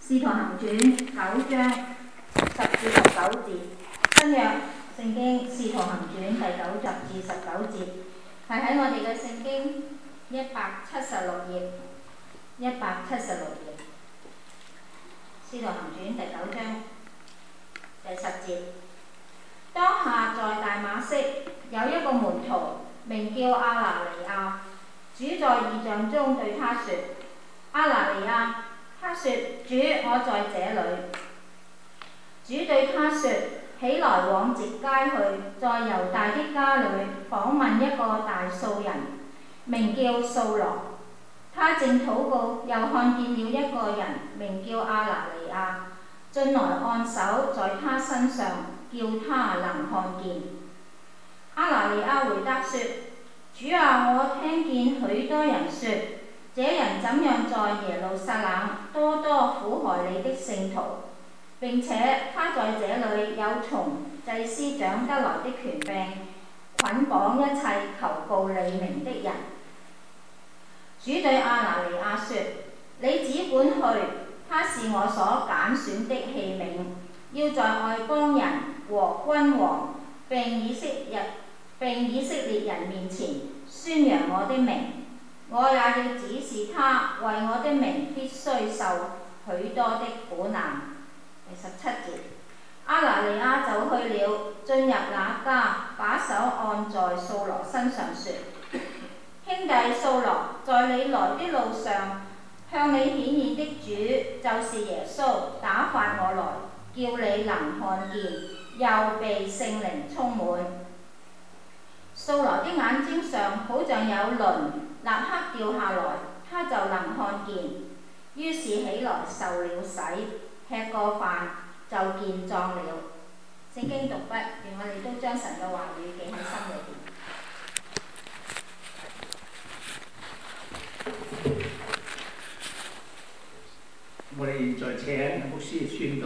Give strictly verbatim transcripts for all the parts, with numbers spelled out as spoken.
使徒行傳九章十至十九節，新約聖經使徒行傳第九集至十九節，係喺我哋嘅聖經一百七十六頁，一百七十六頁。使徒行傳第九章第十節，當下在大馬色有一個門徒，名叫亞拿尼亞。主在異象中對他說：亞拿尼亞。他說：主，我在這裏。主對他說：起來往直街去，在猶大的家裏訪問一個大數人，名叫掃羅。他正禱告，又看見了一個人，名叫亞拿尼亞，進來按手在他身上，叫他能看見。亞拿尼亞回答說：主啊，我聽見許多人說，這人怎樣在耶路撒冷多多苦害你的聖徒，並且他在這裏有從祭司長得來的權柄，捆綁一切求告你名的人。主對亞拿尼亞說：你只管去，他是我所揀選的器皿，要在外邦人和君王並以色列並以色列人面前宣揚我的名。我也要指示他，為我的名必須受許多的苦難。第十七節，亞拿尼亞就去了，進入那家，把手按在掃羅身上，說：兄弟掃羅，在你來的路上，向你顯現的主就是耶穌，打發我來，叫你能看見，又被聖靈充滿。掃羅的眼睛上好像有鱗，立刻掉下來，他就能看見。於是起來受了洗，吃過飯就健壯了。聖經讀畢，願我哋都將神嘅話語記喺心裏邊。 我哋現在請牧師宣道。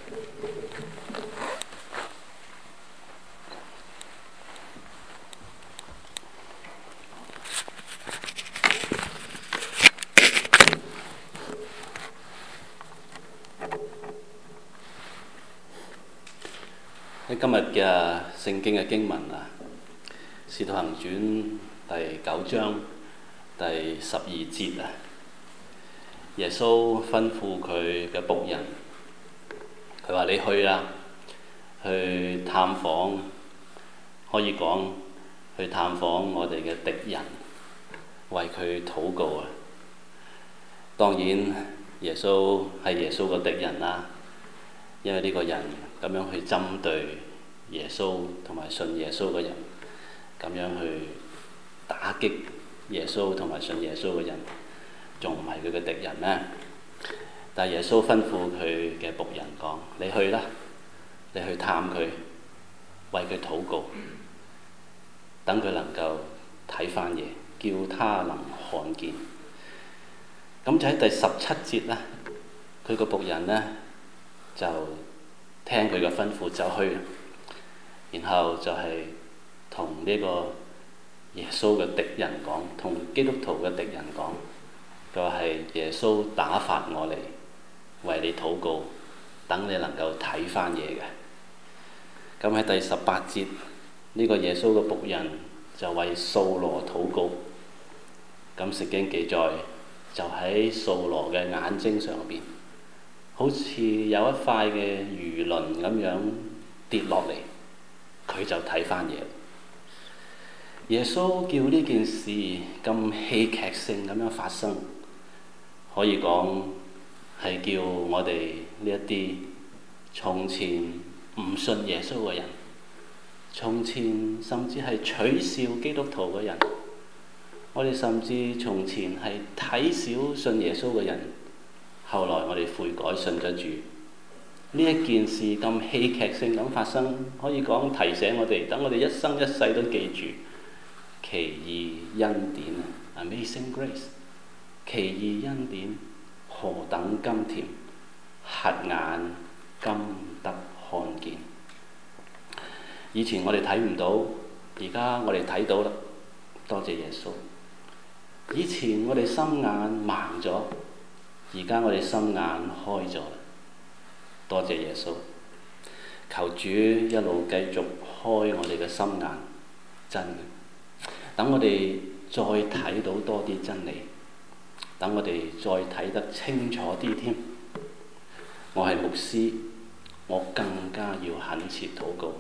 喺今日嘅聖經嘅經文啊，《使徒行傳》第九章第十二節啊，耶穌吩咐佢嘅僕人，佢話：你去啦，去探訪，可以講去探訪我哋嘅敵人，為佢禱告啊。當然，耶穌係耶穌嘅敵人啦，因為呢個人咁樣去針對耶穌同埋信耶穌嘅人，咁樣去打擊耶穌同埋信耶穌嘅人，仲唔係佢嘅敵人咩？但係耶穌吩咐佢嘅僕人講：你去啦，你去探佢，為佢禱告，等佢能夠睇返嘢，叫他能看見。咁就喺第十七節啦，佢個僕人呢，就聽佢嘅吩咐就去，然後就係同呢個耶穌嘅敵人講，同基督徒嘅敵人講，佢話係耶穌打發我嚟為你禱告，等你能夠睇返嘢嘅。咁喺第十八節，呢個耶穌嘅僕人就為掃羅禱告。咁聖經記載就喺掃羅嘅眼睛上邊，好似有一塊嘅魚鱗咁樣跌落嚟，佢就睇返嘢。耶穌叫呢件事咁戲劇性咁樣發生，可以講係叫我哋呢一啲從前唔信耶穌嘅人，從前甚至係取笑基督徒嘅人，我哋甚至從前係睇小信耶穌嘅人，後來我哋悔改信咗主，呢一件事咁戲劇性咁發生，可以講提醒我哋，等我哋一生一世都記住奇異恩典 Amazing Grace， 奇異恩典何等甘甜，瞎眼今得看見。以前我哋睇唔到，而家我哋睇到啦，多謝耶穌。以前我哋心眼盲咗， 而家我哋心眼開咗，多謝耶穌。求主一路繼續開我哋嘅心眼，真嘅。等我哋再睇到多啲真理，等我哋再睇得清楚啲添。我係牧師，我更加要懇切禱告。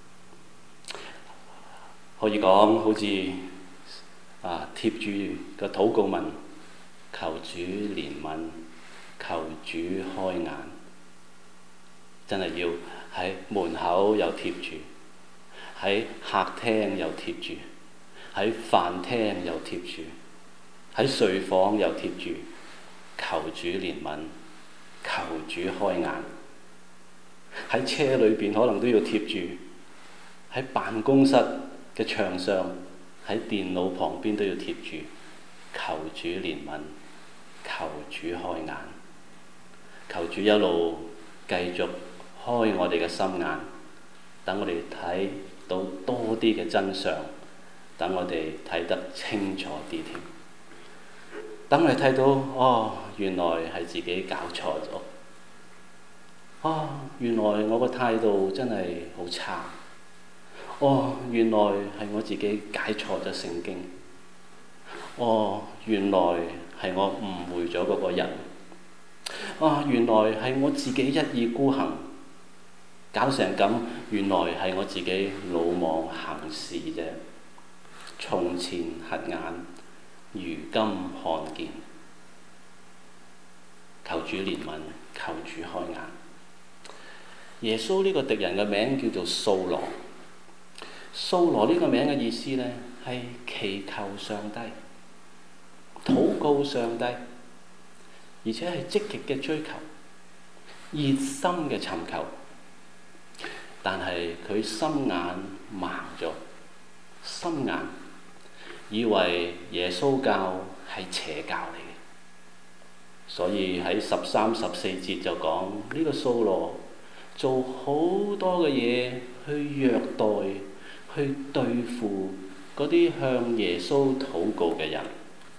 可以講好似啊貼住個禱告文，求主憐憫，求主開眼。真係要喺門口又貼住，喺客廳又貼住，喺飯廳又貼住，喺睡房又貼住，求主憐憫，求主開眼。喺車裏邊可能都要貼住，喺辦公室嘅牆上，喺電腦旁邊都要貼住，求主憐憫，求主開眼，求主一路繼續開我哋嘅心眼，等我哋睇到多啲嘅真相，等我哋睇得清楚啲添。等我哋睇到，哦，原來係自己搞錯咗。哦，原來我個態度真係好差。哦，原來係我自己解錯咗聖經。哦，原來係我誤會咗嗰個人。啊，原來係我自己一意孤行，搞成咁。原來係我自己魯莽行事啫。從前瞎眼，如今看見。求主憐憫，求主開眼。耶穌呢個敵人嘅名叫做掃羅。掃羅呢個名嘅意思呢，係祈求上帝、禱告上帝，而且係積極嘅追求、熱心嘅尋求。但係佢心眼盲咗，心眼以為耶穌教係邪教嚟嘅，所以喺十三、十四節就講呢個掃羅做好多嘅嘢去虐待、去對付嗰啲向耶穌禱告嘅人。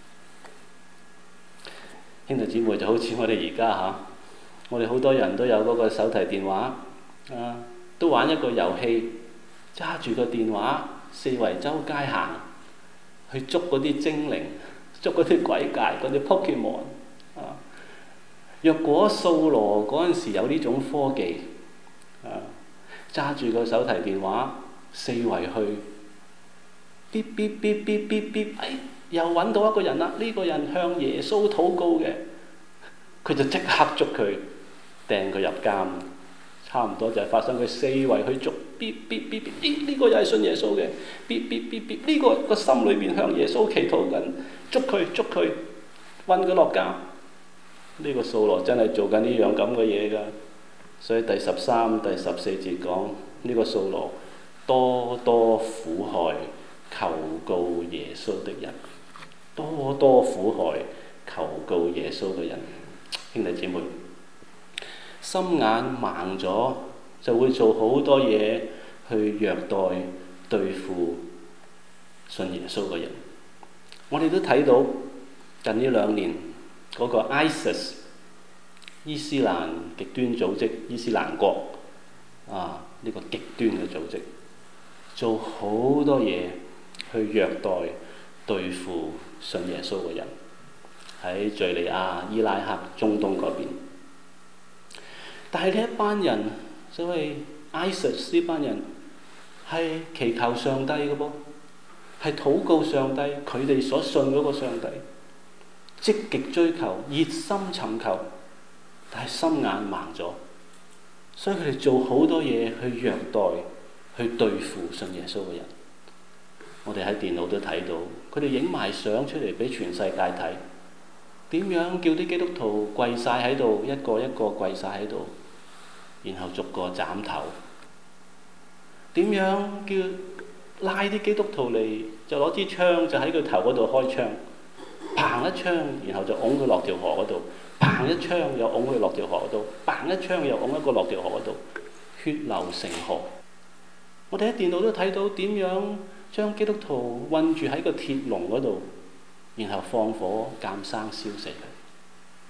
兄弟姊妹，就好似我哋而家嚇，我哋好多人都有嗰個手提電話啊，都玩一個遊戲，揸住個電話四圍周街行，去捉嗰啲精靈、捉嗰啲鬼怪、嗰啲 Pokemon 啊。若果掃羅嗰陣時有呢種科技，啊，揸住個手提電話四圍去，嗶嗶嗶嗶嗶嗶，哎，又揾到一個人啦！呢個人向耶穌禱告嘅，佢就即刻捉佢，掟佢入監。差唔多就係發生佢四圍去捉，嗶嗶嗶嗶，咦，呢個又係信耶穌嘅，嗶嗶嗶嗶，呢個個心裏邊向耶穌祈禱緊，捉佢捉佢，韞佢落監。呢個掃羅真係做緊呢樣咁嘅嘢㗎。所以第十三、第十四節講呢個掃羅多多苦害求告耶穌的人，多多苦害求告耶穌嘅人。兄弟姊妹，心眼盲咗就會做好多嘢去虐待對付信耶穌嘅人。我哋都睇到近呢兩年嗰個 ISIS 伊斯蘭極端組織、伊斯蘭國啊，呢個極端嘅組織做好多嘢去虐待對付信耶穌嘅人，喺敘利亞、伊拉克、中東嗰邊。但係呢一班人，所謂 ISIS 呢班人係祈求上帝嘅噃，係禱告上帝，佢哋所信嗰個上帝，積極追求、熱心尋求，但係心眼盲咗，所以佢哋做好多嘢去虐待、去對付信耶穌嘅人。我哋喺電腦都睇到，佢哋影埋相出嚟俾全世界睇，點樣叫啲基督徒跪晒喺度，一個一個跪晒喺度，然後逐個斬頭。點樣叫拉啲基督徒嚟，就攞支槍就喺佢頭嗰度開槍，砰一槍，然後就拱佢落條河嗰度，砰一槍又拱佢落條河嗰度，砰一槍又拱一個落條河嗰度，血流成河。我哋喺電腦都睇到點樣將基督徒韞住喺個鐵籠嗰度，然後放火鑑生燒死佢。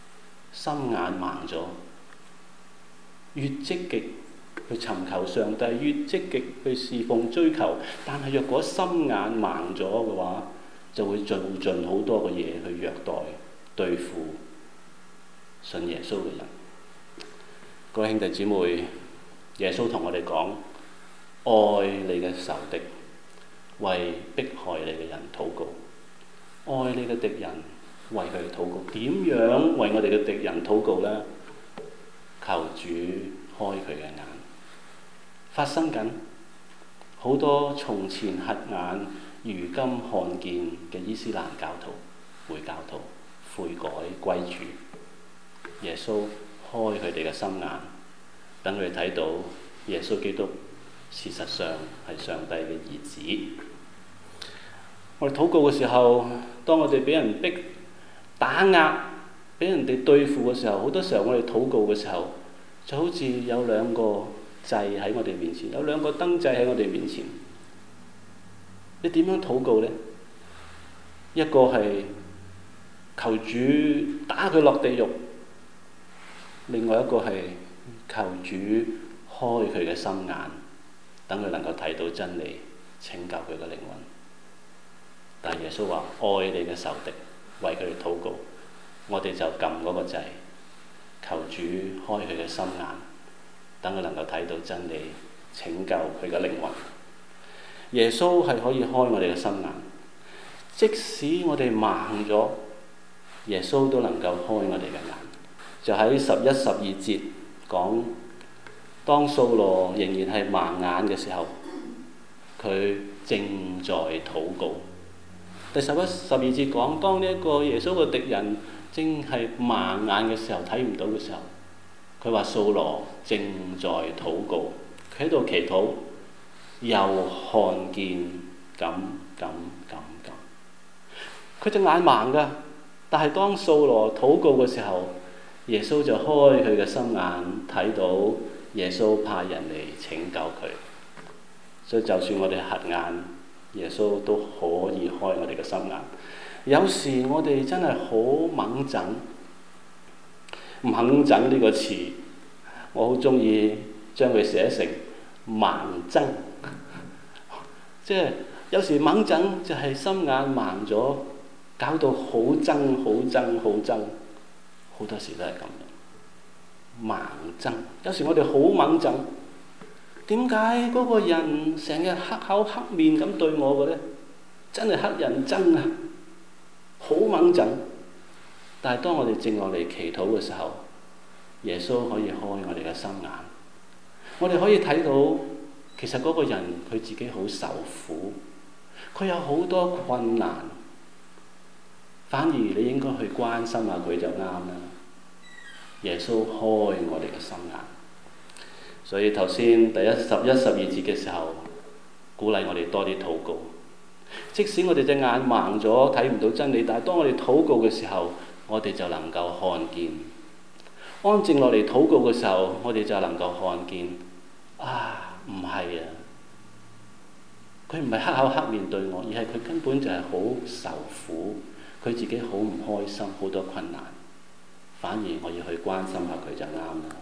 心眼盲咗，越積極去尋求上帝，越積極去侍奉追求，但係若果心眼盲咗嘅話，就會做盡好多嘅嘢去虐待、對付信耶穌嘅人。各位兄弟姊妹，耶穌同我哋講：愛你嘅仇敵，為迫害你嘅人禱告；愛你嘅敵人，為佢哋禱告。點樣為我哋嘅敵人禱告呢？求主開佢嘅眼。發生緊好多從前瞎眼，如今看見嘅伊斯蘭教徒、回教徒悔改歸主。耶穌開佢哋嘅心眼，等佢哋睇到耶穌基督事實上係上帝嘅兒子。我哋禱告嘅時候，當我哋俾人逼打壓、俾人哋對付嘅時候，好多時候我哋禱告嘅時候，就好似有兩個掣喺我哋面前，有兩個燈掣喺我哋面前。你點樣禱告呢？一個係求主打佢落地獄，另外一個係求主開佢嘅心眼，等佢能夠睇到真理，拯救佢嘅靈魂。但係耶穌話：愛你嘅仇敵，為佢哋禱告。我哋就撳嗰個掣，求主開佢嘅心眼，等佢能夠睇到真理，拯救佢嘅靈魂。耶穌係可以開我哋嘅心眼，即使我哋盲咗，耶穌都能夠開我哋嘅眼。就喺十一、十二節講，當掃羅仍然係盲眼嘅時候，佢正在禱告。第十一、十二節講，當呢一個耶穌嘅敵人正係盲眼嘅時候，睇唔到嘅時候，佢話掃羅正在禱告，佢喺度祈禱，又看見咁咁咁咁。佢隻眼盲㗎，但係當掃羅禱告嘅時候，耶穌就開佢嘅心眼，睇到耶穌派人嚟拯救佢。所以就算我哋瞎眼，耶穌都可以開我哋嘅心眼。有時我哋真係好猛整，唔肯整呢個詞，我好中意將佢寫成盲憎。即係有時猛整就係心眼盲咗，搞到好憎、好憎、好憎，好多時都係咁樣。盲憎，有時我哋好猛整，點解嗰個人成日黑口黑面咁對我嘅呢？真係黑人憎啊！好猛整，但係當我哋靜落嚟祈禱嘅時候，耶穌可以開我哋嘅心眼，我哋可以睇到其實嗰個人佢自己好受苦，佢有好多困難，反而你應該去關心下佢就啱啦。耶穌開我哋嘅心眼，所以頭先第一十一、十二節嘅時候，鼓勵我哋多啲禱告。即使我哋隻眼盲咗，睇唔到真理，但係當我哋禱告嘅時候，我哋就能夠看見。安靜落嚟禱告嘅時候，我哋就能夠看見。啊，唔係啊，佢唔係黑口黑面對我，而係佢根本就係好受苦，佢自己好唔開心，好多困難。反而我要去關心下佢就啱啦。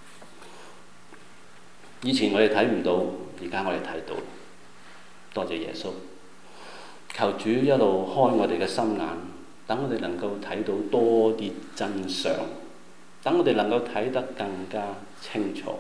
以前我哋睇唔到，而家我哋睇到。多謝耶穌。求主一路開我哋嘅心眼，等我哋能夠睇到多啲真相，等我哋能夠睇得更加清楚。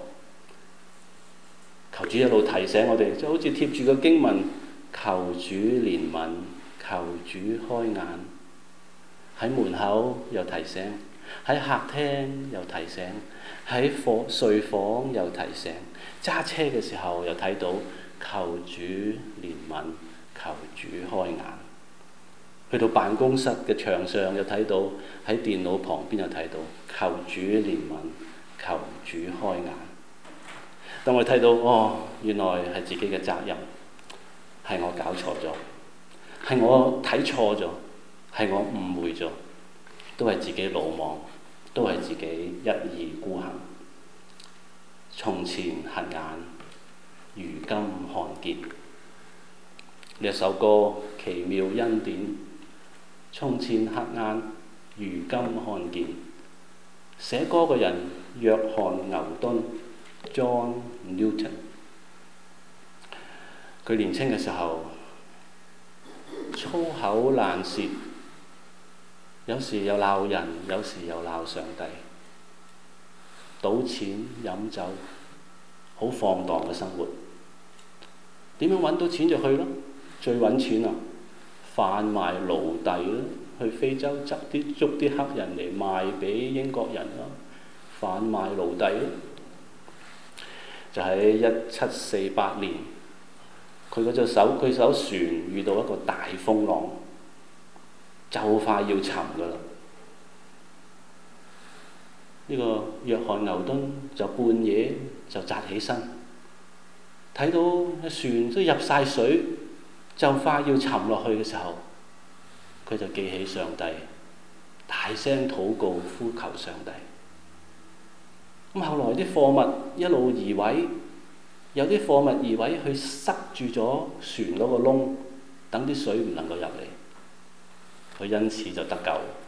求主一路提醒我哋，就好似貼住個經文，求主憐憫，求主開眼。喺門口又提醒，喺客廳又提醒，喺房睡房又提醒，揸車嘅時候又睇到，求主憐憫。求主開眼，去到辦公室嘅牆上又睇到，喺電腦旁邊又睇到，求主憐憫，求主開眼。當我睇到，哦，原來係自己嘅責任，係我搞錯咗，係我睇錯咗，係我誤會咗，都係自己魯莽，都係自己一意孤行。從前瞎眼，如今看見。呢一首歌奇妙恩典，從前瞎眼，如今看見。 寫歌嘅人約翰牛頓 John Newton。佢年青嘅時候粗口爛舌，有時又鬧人，有時又鬧上帝，賭錢飲酒，好放蕩嘅生活。點樣揾到錢就去咯，最揾錢啊！販賣奴隸咯，去非洲執啲捉啲黑人嚟賣俾英國人咯，販賣奴隸咯。就喺一七四八年，佢嗰隻手佢艘船遇到一個大風浪，就快要沉㗎啦。呢、這個約翰牛頓就半夜就扎起身，睇到船都入晒水，就快要沉落去嘅時候，佢就記起上帝，大聲禱告呼求上帝。咁後來啲貨物一路移位，有啲貨物移位去塞住咗船嗰個窿，等啲水唔能夠入嚟，佢因此就得救。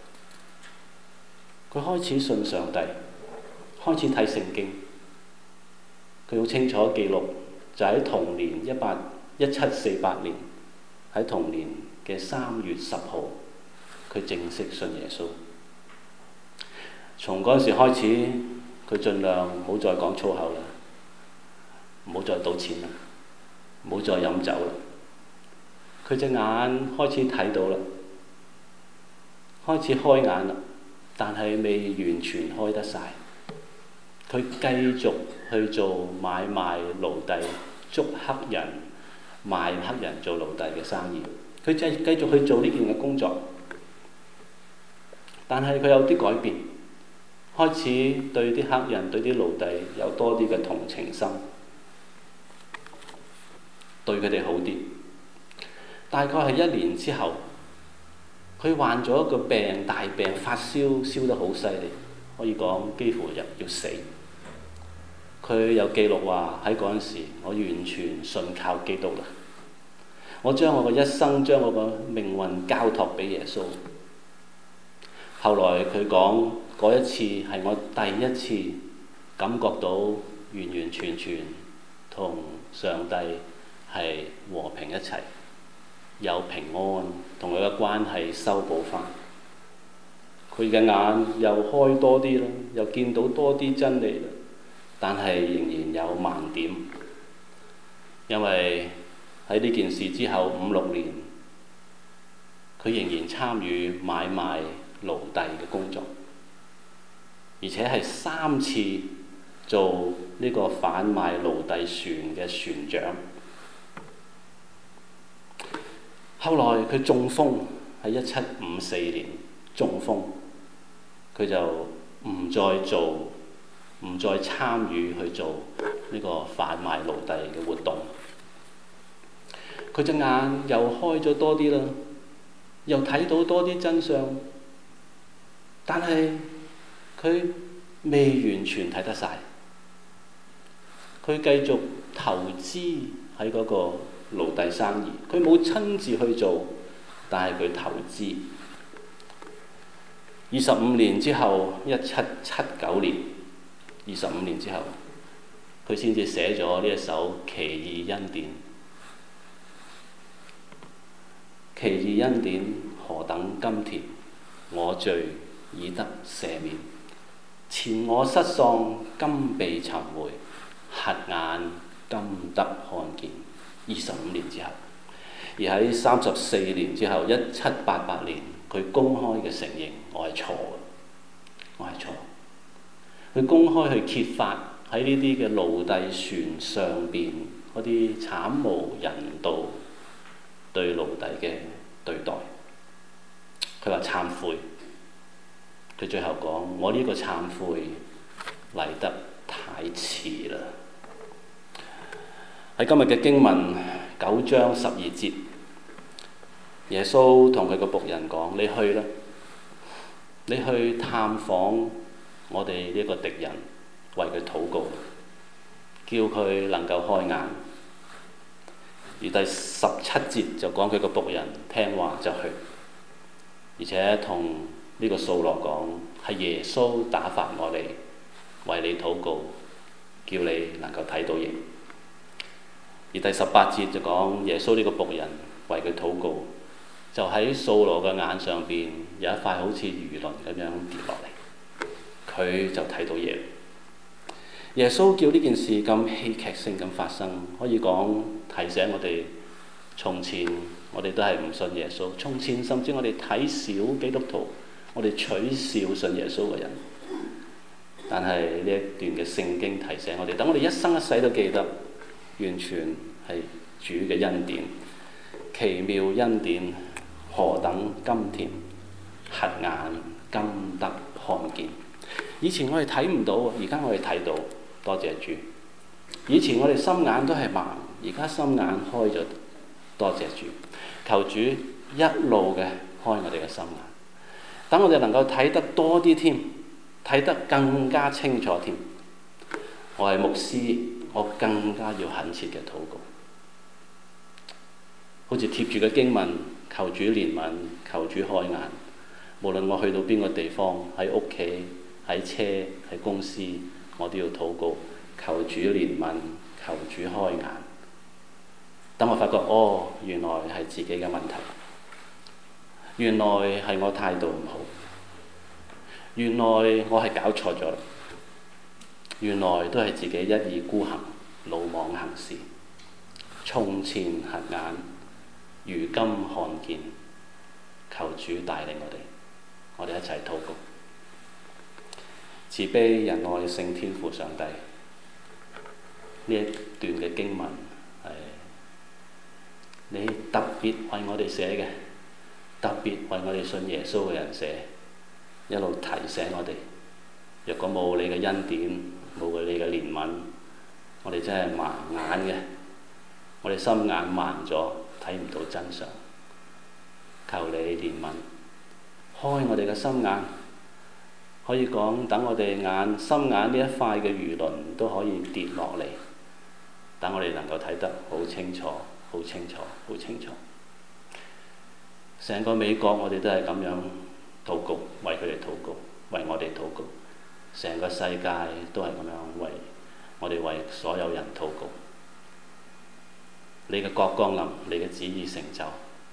佢開始信上帝，開始睇聖經。佢好清楚記錄，就喺同年一八一七四八年，喺同年嘅三月十號，佢正式信耶穌。從嗰陣時開始，佢盡量唔好再講粗口啦，唔好再賭錢啦，唔好再飲酒啦。佢隻眼開始睇到啦，開始開眼啦，但係未完全開得晒。佢繼續去做買賣奴隸、捉黑人、賣黑人做奴隸嘅生意。佢繼繼續去做呢件嘅工作，但係佢有啲改變，開始對啲黑人、對啲奴隸有多啲嘅同情心，對佢哋好啲。大概係一年之後，佢患咗一個病，大病，發燒燒得好犀利，可以講幾乎入要死。佢有記錄話喺嗰陣時，我完全信靠基督啦。我將我嘅一生，將我嘅命運交託俾耶穌。後來佢講嗰一次係我第一次感覺到完完全全同上帝係和平一齊，有平安，同佢嘅關係修補翻。佢嘅眼又開多啲啦，又見到多啲真理啦，但係仍然有盲點，因為喺呢件事之後五六年，佢仍然參與買賣奴隸嘅工作，而且係三次做呢個販賣奴隸船嘅船長。後來佢中風，喺一七五四年中風，佢就唔再做，唔再參與去做呢個販賣奴隸嘅活動。佢隻眼又開咗多啲啦，又睇到多啲真相，但係佢未完全睇得晒。佢繼續投資喺嗰個奴隸生意，佢冇親自去做，但係佢投資。二十五年之後，一七七九年，二十五年之後，佢先至寫咗呢一首《奇異恩典》。奇異恩典何等甘甜，我罪已得赦免。前我失喪，今被尋回，瞎眼今得看見。二十五年之後，而喺三十四年之後，一七八八年，佢公開嘅承認我係錯嘅，我係錯。佢公開去揭發喺呢啲嘅奴隸船上邊嗰啲慘無人道對奴隸嘅對待。佢話懺悔，佢最後講：我呢個懺悔嚟得太遲啦。喺今日嘅經文九章十二節，耶穌同佢個僕人講：你去啦，你去探訪我哋呢個敵人，為佢禱告，叫佢能夠開眼。而第十七節就講佢個僕人聽話就去，而且同呢個掃羅講係耶穌打發我嚟為你禱告，叫你能夠睇到嘢。而第十八節就講耶穌呢個僕人為佢禱告，就喺掃羅嘅眼上邊有一塊好似魚鱗咁樣跌落嚟，佢就睇到嘢。耶穌叫呢件事咁戲劇性咁發生，可以講提醒我哋，從前我哋都係唔信耶穌，從前甚至我哋睇小基督徒，我哋取笑信耶穌嘅人。但係呢一段嘅聖經提醒我哋，等我哋一生一世都記得，完全係主嘅恩典，奇妙恩典何等甘甜，瞎眼今得看見。以前我哋睇唔到，而家我哋睇到，多謝主。以前我哋心眼都係盲，而家心眼開咗，多謝主。求主一路嘅開我哋嘅心眼，等我哋能夠睇得多啲添，睇得更加清楚添。我係牧師，我更加要懇切嘅禱告，好似貼住嘅經文，求主憐憫，求主開眼。無論我去到邊個地方，喺屋企、喺車、喺公司，我都要禱告，求主憐憫，求主開眼。等我發覺，哦，原來係自己嘅問題，原來係我態度唔好，原來我係搞錯咗，原來都係自己一意孤行、魯莽行事。從前瞎眼，如今看見，求主帶領我哋，我哋一齊禱告。慈悲仁愛聖天父上帝，呢一段嘅經文係你特別為我哋寫嘅，特別為我哋信耶穌嘅人寫，一路提醒我哋，若果冇你嘅恩典，冇你嘅憐憫，我哋真係盲眼嘅，我哋心眼盲咗，睇唔到真相。求你憐憫，開我哋嘅心眼，可以講等我哋眼心眼呢一塊嘅魚鱗都可以跌落嚟，等我哋能夠睇得好清楚、好清楚、好清楚。成個美國我哋都係咁樣禱告，為佢哋禱告，為我哋禱告。成個世界都係咁樣為我哋為所有人禱告。你嘅國降臨，你嘅旨意成就。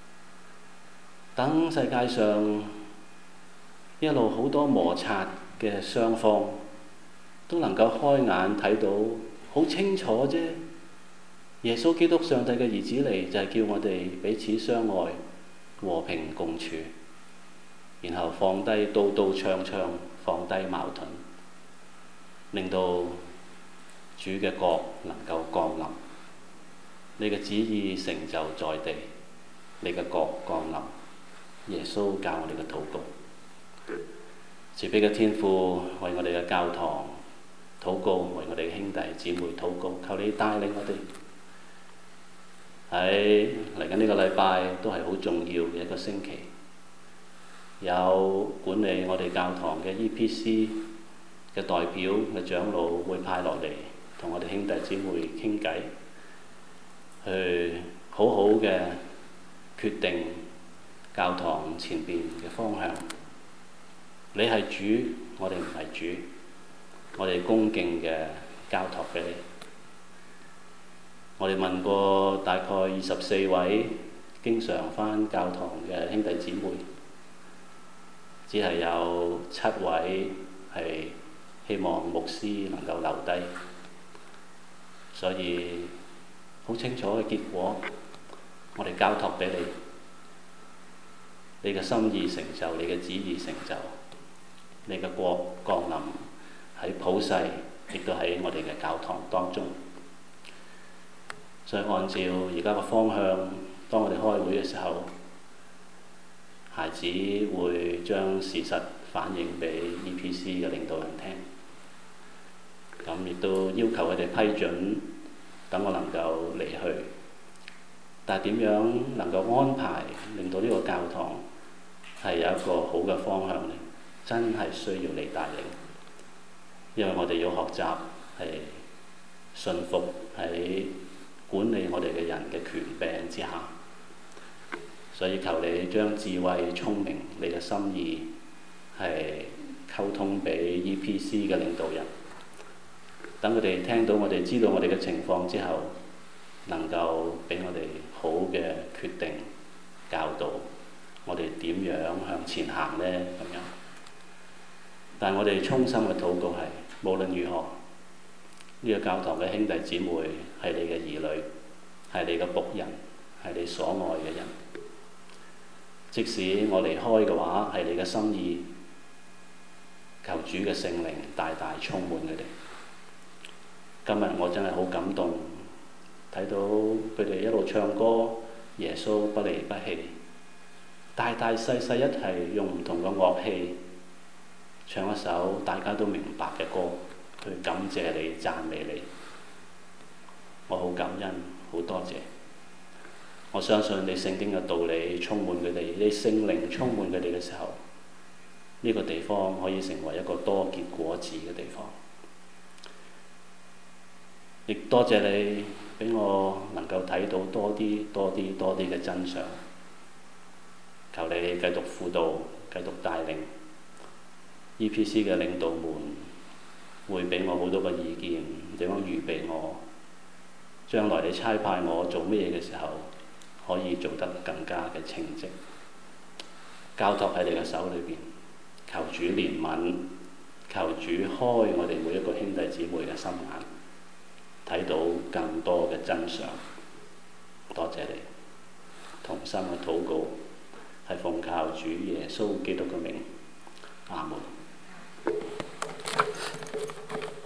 等世界上一路好多摩擦嘅雙方都能夠開眼睇到好清楚啫。耶穌基督上帝嘅兒子嚟就係叫我哋彼此相愛，和平共處，然後放低刀刀槍槍，放低矛盾，令到主嘅國能夠降臨。你嘅旨意成就在地，你嘅國降臨。耶穌教我哋嘅禱告，慈悲嘅天父為我哋嘅教堂禱告，為我哋嘅兄弟姊妹禱告，求你帶領我哋喺嚟緊呢個禮拜都係好重要嘅一個星期，有管理我哋教堂嘅 E P C 嘅代表嘅長老會派落嚟同我哋兄弟姊妹傾偈，去好好嘅決定教堂前邊嘅方向。你係主，我哋唔係主，我哋恭敬嘅交託俾你。我哋問過大概二十四位經常返教堂嘅兄弟姊妹，只係有七位係希望牧師能夠留低，所以好清楚嘅結果，我哋交託俾你，你嘅心意成就，你嘅旨意成就，你嘅國降臨喺普世，亦都喺我哋嘅教堂當中。所以按照而家嘅方向，當我哋開會嘅時候，孩子會將事實反映俾 E P C 嘅領導人聽，咁亦都要求佢哋批准，等我能夠離去。但係點樣能夠安排，令到呢個教堂係有一個好嘅方向呢？真係需要你帶領，因為我哋要學習係順服喺管理我哋嘅人嘅權柄之下，所以求你將智慧、聰明、你嘅心意係溝通俾 E P C 嘅領導人，等佢哋聽到我哋知道我哋嘅情況之後，能夠俾我哋好嘅決定教導我哋點樣向前行呢？咁樣。但係我哋衷心嘅禱告係，無論如何，呢、這個教堂嘅兄弟姊妹係你嘅兒女，係你嘅僕人，係你所愛嘅人。即使我離開嘅話，係你嘅心意，求主嘅聖靈大大充滿佢哋。今日我真係好感動，睇到佢哋一路唱歌，耶穌不離不棄，大大細細一齊用唔同嘅樂器唱一首大家都明白嘅歌，去感謝你、讚美你。我好感恩，好多謝。我相信你聖經嘅道理充滿佢哋，你聖靈充滿佢哋嘅時候，呢、這個地方可以成為一個多結果子嘅地方。亦多謝你俾我能夠睇到多啲、多啲、多啲嘅真相。求你繼續輔導、繼續帶領 E P C 嘅領導們，會俾我好多個意見，點樣預備我，將來你差派我做咩嘢嘅時候，可以做得更加嘅稱職。交託喺你嘅手裏邊，求主憐憫，求主開我哋每一個兄弟姊妹嘅心眼，睇到更多嘅真相。多謝你，同心嘅禱告係奉靠主耶穌基督嘅名，阿門。